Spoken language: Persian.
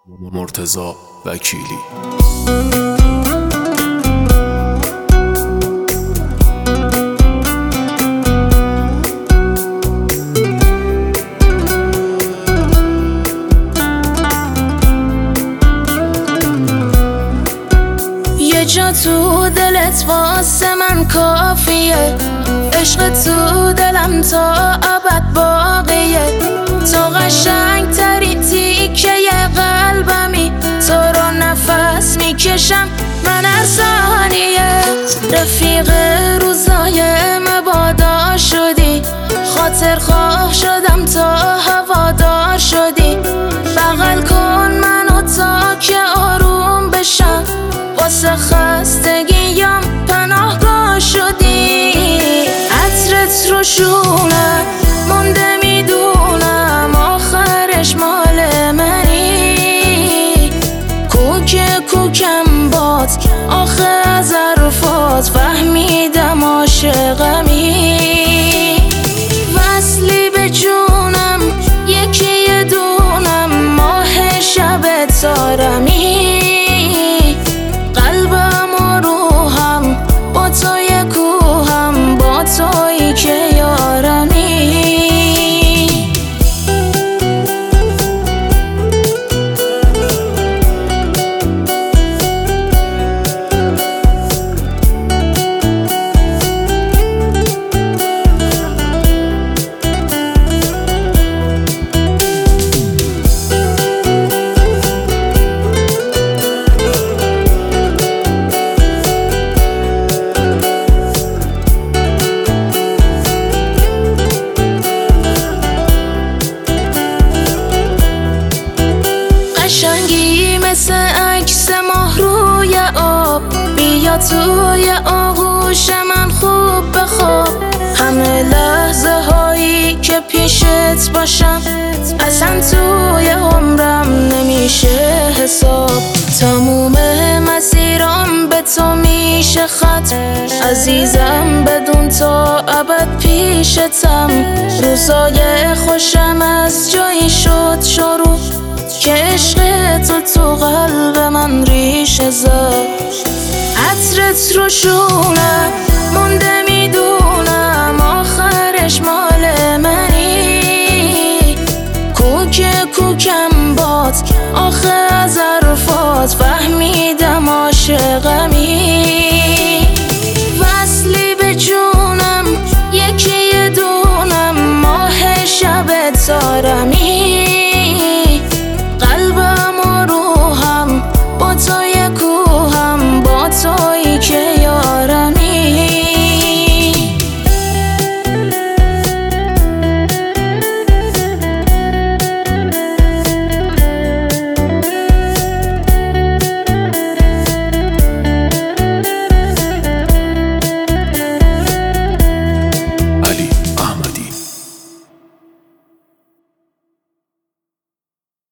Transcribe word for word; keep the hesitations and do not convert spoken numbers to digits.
مرتضی وکیلی. یه جا تو دلت واسه من کافیه، عشق تو دلم تا ابد باقیه. تو قشنگ تری تیکه قلبمی، تو رو نفس میکشم من هر ثانیه. رفیق روزای مبادا شدی، خاطر خواه شدم تا هوادار شدی. بغل کن منو تا که آروم بشم، واسه خستگیم پناهگاه شدی. عطرت رو شونه مونده میدونم آخرش مال منی. کوک کوکم باد آخه از حرفات فهمیدم عاشقمی. وصلی به جونم یکی یه دونم، ماه شب تارمی. قلبم و روحم با توی کوهم، با تویی که یارمی. قشنگی مثل عکس ماه روی آب، بیا توی آغوش من خوب بخواب. همه لحظه هایی که پیشت باشم اصلا توی عمرم نمیشه حساب. تموم مسیرام به تو میشه ختم، عزیزم بدون تو ابد پیشتم. روزای خوشم از جایی شد شروع، که عشق تو تو قلب من ریشه زد. عطرت رو شونه مونده میدونم آخرش مال منی. کوک کوکم باد آخه از حرفات فهمیدم عاشقمی.